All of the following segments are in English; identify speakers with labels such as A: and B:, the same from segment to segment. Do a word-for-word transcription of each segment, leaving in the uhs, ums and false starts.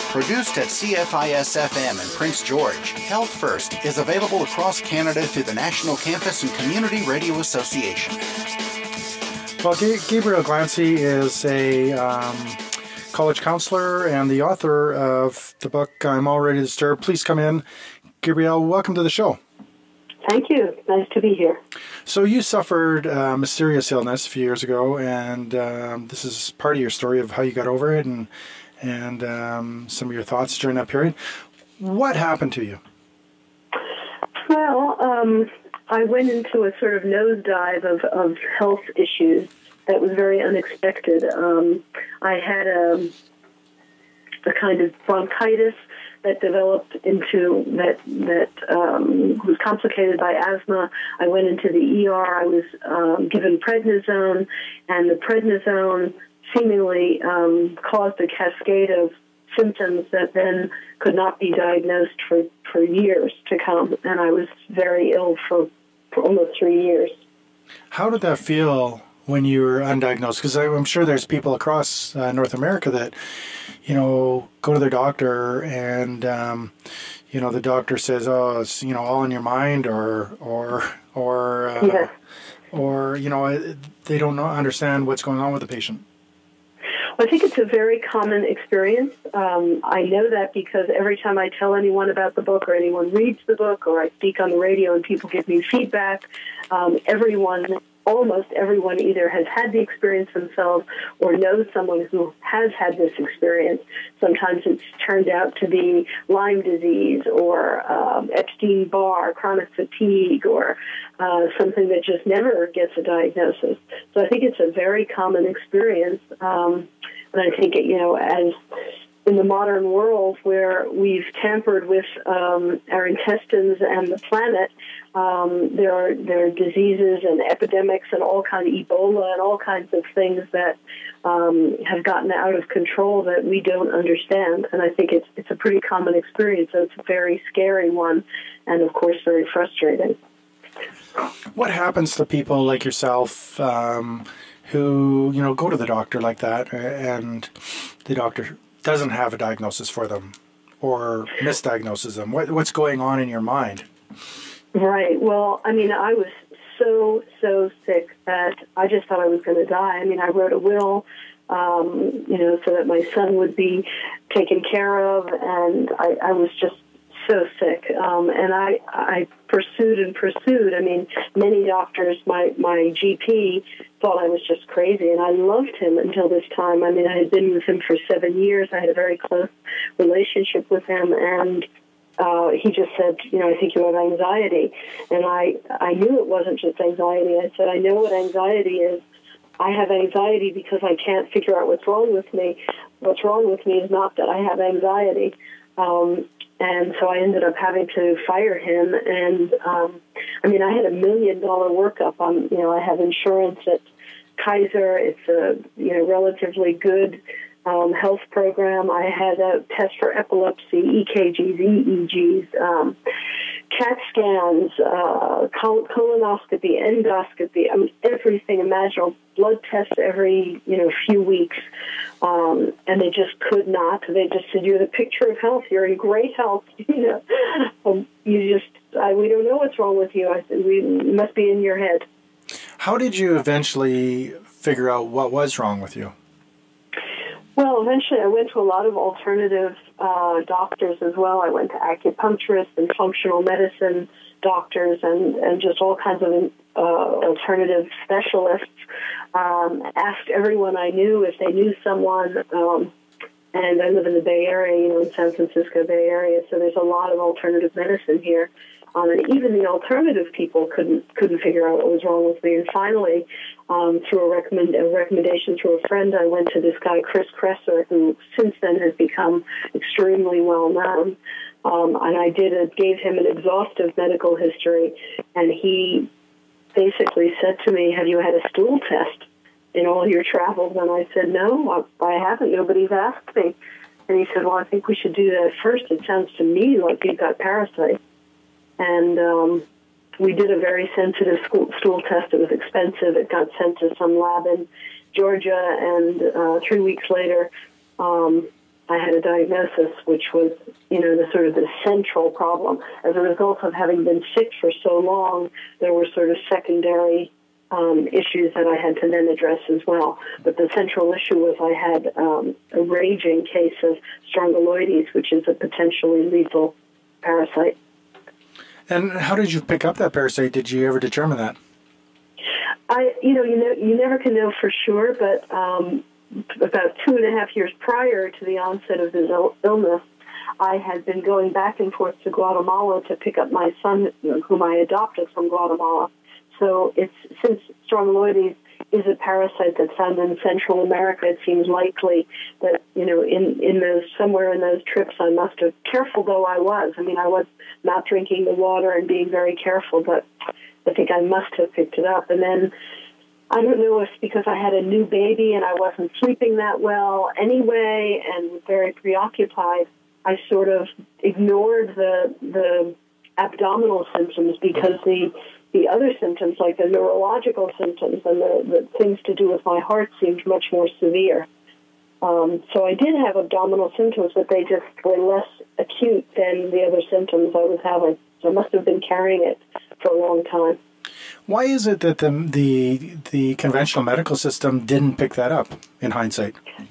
A: Produced at C F I S F M in Prince George, Health First is available across Canada through the National Campus and Community Radio Association.
B: Well, G- Gabrielle Glancy is a um, college counselor and the author of the book, I'm Already Disturbed. Please come in. Gabrielle, welcome to the show.
C: Thank you. Nice to be here.
B: So you suffered a mysterious illness a few years ago, and um, this is part of your story of how you got over it and and um, some of your thoughts during that period. What happened to you?
C: Well, um, I went into a sort of nosedive of, of health issues that was very unexpected. Um, I had a, a kind of bronchitis that developed into, that that um, was complicated by asthma. I went into the E R. I was um, given prednisone, and the prednisone seemingly um, caused a cascade of symptoms that then could not be diagnosed for, for years to come. And I was very ill for, for almost three years.
B: How did that feel when you were undiagnosed? Because I'm sure there's people across uh, North America that, you know, go to their doctor and, um, you know, the doctor says, oh, it's, you know, all in your mind, or, or, or, uh,
C: yeah.
B: or, you know, they don't know, understand what's going on with the patient.
C: I think it's a very common experience. Um, I know that because every time I tell anyone about the book, or anyone reads the book, or I speak on the radio and people give me feedback, um, everyone, almost everyone either has had the experience themselves or knows someone who has had this experience. Sometimes it's turned out to be Lyme disease or um, Epstein-Barr, chronic fatigue, or uh, something that just never gets a diagnosis. So I think it's a very common experience. Um, and I think, you know, as in the modern world where we've tampered with um, our intestines and the planet, um, there are there are diseases and epidemics and all kinds of Ebola and all kinds of things that um, have gotten out of control that we don't understand. And I think it's it's a pretty common experience. So it's a very scary one, and of course very frustrating.
B: What happens to people like yourself um, who, you know, go to the doctor like that and the doctor doesn't have a diagnosis for them or misdiagnoses them? What, what's going on in your mind?
C: Right. Well, I mean, I was so, so sick that I just thought I was going to die. I mean, I wrote a will, um, you know, so that my son would be taken care of, and I, I was just so sick. Um, and I, I pursued and pursued. I mean, many doctors, my, my G P thought I was just crazy, and I loved him until this time. I mean, I had been with him for seven years. I had a very close relationship with him, and uh, he just said, you know, I think you have anxiety. And I, I knew it wasn't just anxiety. I said, I know what anxiety is. I have anxiety because I can't figure out what's wrong with me. What's wrong with me is not that I have anxiety. Um, And so I ended up having to fire him. And, um, I mean, I had a million dollar workup. On, you know, I have insurance at Kaiser. It's a, you know, relatively good um, health program. I had a test for epilepsy, E K Gs, E E Gs, um, CAT scans, uh, col- colonoscopy, endoscopy, I mean, everything imaginable, blood tests every, you know, few weeks. Um, and they just could not. They just said, you're the picture of health. You're in great health. You know, um, you just, I, we don't know what's wrong with you. I said, we it must be in your head.
B: How did you eventually figure out what was wrong with you?
C: Well, eventually I went to a lot of alternative uh, doctors as well. I went to acupuncturists and functional medicine doctors and, and just all kinds of uh, alternative specialists. Um, asked everyone I knew if they knew someone, um, and I live in the Bay Area, you know, in San Francisco Bay Area, so there's a lot of alternative medicine here. Um, and even the alternative people couldn't couldn't figure out what was wrong with me. And finally, um, through a, recommend, a recommendation through a friend, I went to this guy, Chris Kresser, who since then has become extremely well known. Um, and I did a, gave him an exhaustive medical history, and he basically said to me, have you had a stool test in all your travels? And I said, no, I, I haven't. Nobody's asked me. And he said, well, I think we should do that first. It sounds to me like you've got parasites. And um, we did a very sensitive stool, stool test. It was expensive. It got sent to some lab in Georgia, and uh, three weeks later, um, I had a diagnosis which was, you know, the sort of the central problem. As a result of having been sick for so long, there were sort of secondary um, issues that I had to then address as well. But the central issue was I had um, a raging case of strongyloides, which is a potentially lethal parasite.
B: And how did you pick up that parasite? Did you ever determine that?
C: I, you know, you know, you never can know for sure, but um, about two and a half years prior to the onset of this Ill- illness, I had been going back and forth to Guatemala to pick up my son, whom I adopted from Guatemala. So it's since strongyloides is a parasite that's found in Central America, it seems likely that, you know, in, in those, somewhere in those trips I must have, careful though I was, I mean, I was not drinking the water and being very careful, but I think I must have picked it up. And then I don't know if because I had a new baby and I wasn't sleeping that well anyway and was very preoccupied, I sort of ignored the the abdominal symptoms because the the other symptoms, like the neurological symptoms and the, the things to do with my heart, seemed much more severe. Um, so I did have abdominal symptoms, but they just were less acute than the other symptoms I was having. So I must have been carrying it for a long time.
B: Why is it that the the the conventional medical system didn't pick that up in hindsight?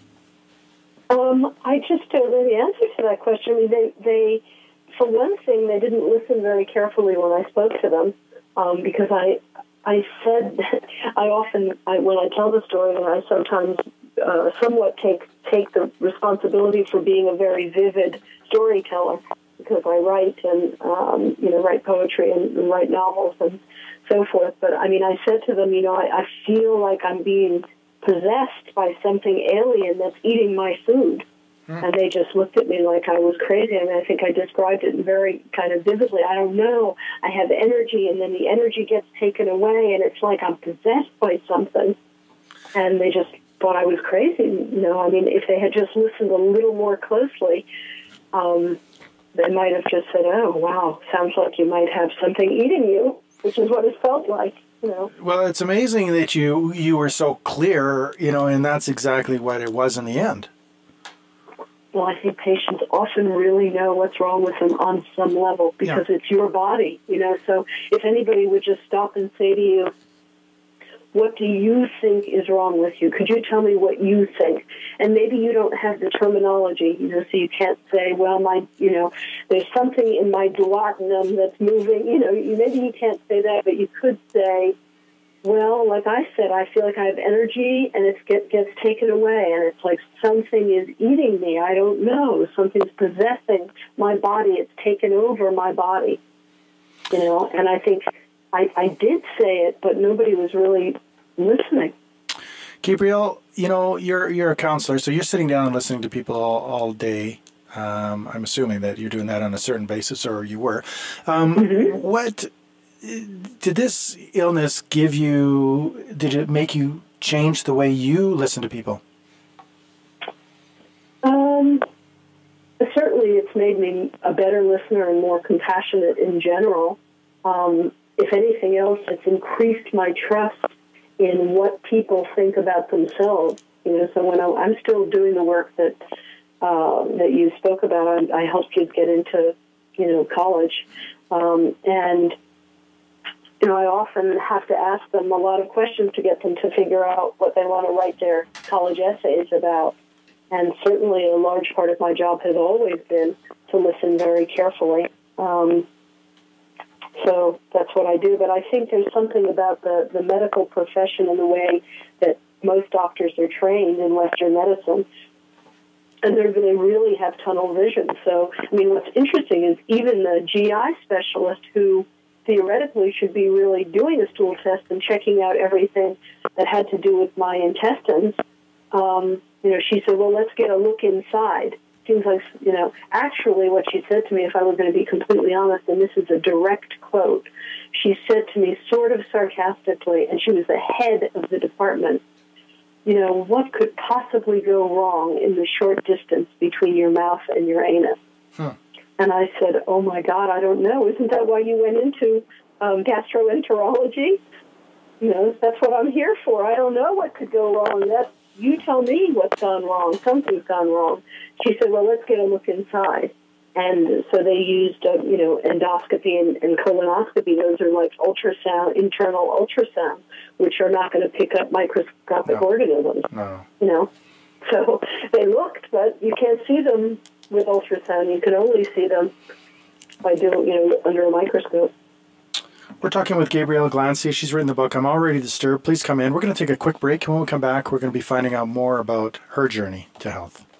C: Um, I just don't know the answer to that question. I mean, they, they, for one thing, they didn't listen very carefully when I spoke to them, um, because I, I said, I often, I, when I tell the story, and I sometimes uh, somewhat take take the responsibility for being a very vivid storyteller, because I write and um, you know write poetry and, and write novels and so forth. But I mean, I said to them, you know, I, I feel like I'm being possessed by something alien that's eating my food. Hmm. And they just looked at me like I was crazy. And I think I described it very kind of vividly. I don't know. I have energy, and then the energy gets taken away, and it's like I'm possessed by something. And they just thought I was crazy. You know, I mean, if they had just listened a little more closely, um, they might have just said, oh, wow, sounds like you might have something eating you, which is what it felt like. You know.
B: Well, it's amazing that you you were so clear, you know, and that's exactly what it was in the end.
C: Well, I think patients often really know what's wrong with them on some level because yeah. it's your body, you know. So if anybody would just stop and say to you, what do you think is wrong with you? Could you tell me what you think? And maybe you don't have the terminology, you know, so you can't say, well, my, you know, there's something in my duodenum that's moving. You know, you, maybe you can't say that, but you could say, well, like I said, I feel like I have energy and it get, gets taken away. And it's like something is eating me. I don't know. Something's possessing my body. It's taken over my body. You know, and I think I, I did say it, but nobody was really listening.
B: Gabrielle, you know, you're you're a counselor, so you're sitting down and listening to people all, all day. Um, I'm assuming that you're doing that on a certain basis, or you were. Um, mm-hmm. What did this illness give you? Did it make you change the way you listen to people?
C: Um, certainly, it's made me a better listener and more compassionate in general. Um, if anything else, it's increased my trust in what people think about themselves. You know, so when I, I'm still doing the work that uh, that you spoke about, I, I help kids get into, you know, college, um, and you know, I often have to ask them a lot of questions to get them to figure out what they want to write their college essays about. And certainly, a large part of my job has always been to listen very carefully. Um, So that's what I do. But I think there's something about the, the medical profession and the way that most doctors are trained in Western medicine. And they're, they really have tunnel vision. So, I mean, what's interesting is even the G I specialist who theoretically should be really doing a stool test and checking out everything that had to do with my intestines, um, you know, she said, well, let's get a look inside. Seems like, you know, actually what she said to me, if I were going to be completely honest, and this is a direct quote, she said to me sort of sarcastically, and she was the head of the department, you know, what could possibly go wrong in the short distance between your mouth and your anus? Huh. And I said, oh, my God, I don't know. Isn't that why you went into um, gastroenterology? You know, that's what I'm here for. I don't know what could go wrong. That you tell me what's gone wrong. Something's gone wrong. She said, well, let's get a look inside. And so they used, uh, you know, endoscopy and, and colonoscopy. Those are like ultrasound, internal ultrasound, which are not going to pick up microscopic
B: no.
C: organisms.
B: No.
C: You know, so they looked, but you can't see them with ultrasound. You can only see them by doing, you know, under a microscope.
B: We're talking with Gabrielle Glancy. She's written the book, I'm Already Disturbed. Please come in. We're going to take a quick break, and when we come back, we're going to be finding out more about her journey to health.